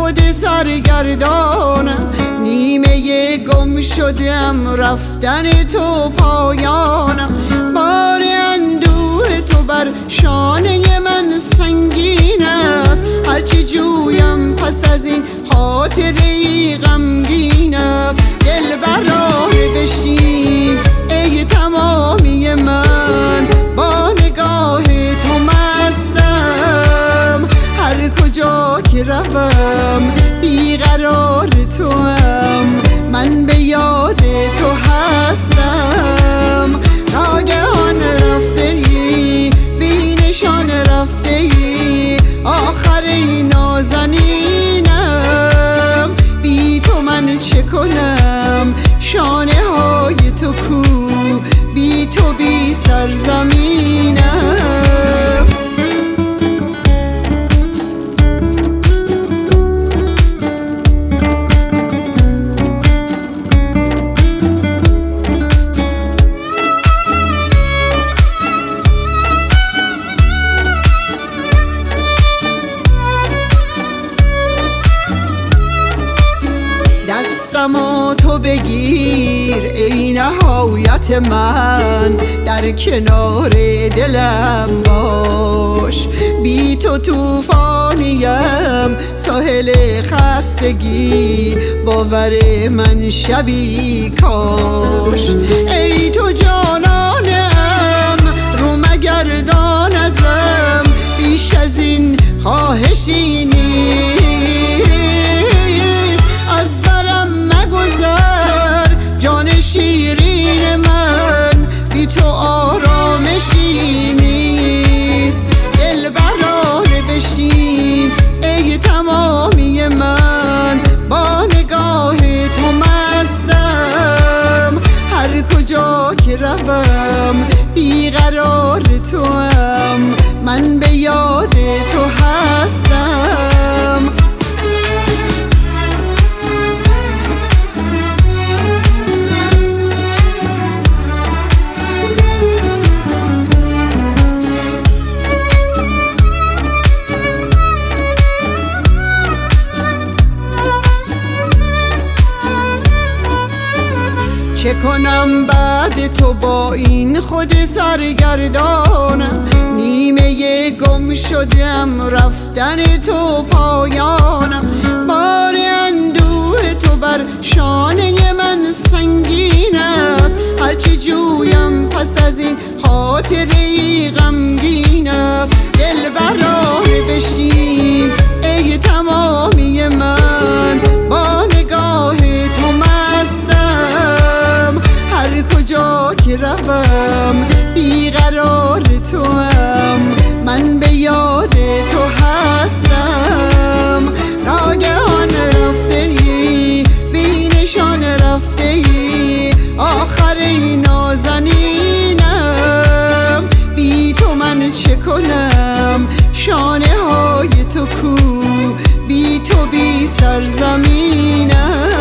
خود سرگردانم، نیمه گم شدم رفتن تو پایانم. بار اندوه تو بر شانه من سنگین است، هرچی جویم پس از این خاطره غمگین است. دل برای بشین ای تمامی من، با نگاه تو مستم. هر کجا که روم بیقرار توام، من به یاد تو هستم. ناگهان رفته ای، بی نشان رفته ای، آخر نازنینم. بی تو من چه کنم، شانه های تو کو، بی تو بی سرزمینم. دستمو تو بگیر ای نهایت من، در کنار دلم باش. بی تو توفانیم ساحل خستگی، باور من شبی کاش. ای تو جانانم رو مگردان ازم، بیش از این خواهشی نیست. از برم مگذر جان شیرین من، بی تو آرامشی نیست. دل برانه بشین ای تمامی من، با نگاه تو مستم. هر کجا که روم بیقرار توام، من به یاد تو هستم. چه کنم بعد تو با این خود سرگردانم، نیمه گم شدم رفتن تو پایانم. بار اندوه تو بر شانه من سنگین است، هرچی جویم پس از این خاطره غمگین است. دل برای بشین ای تمامی من، با نگاه تو مستم. هر کجا که روم بیقرار توام، من به یاد تو هستم. ناگهان رفته ای، بی نشان رفته ای، آخر نازنینم. بی تو من چه کنم، شانه های تو کو، بی تو بی سرزمینم.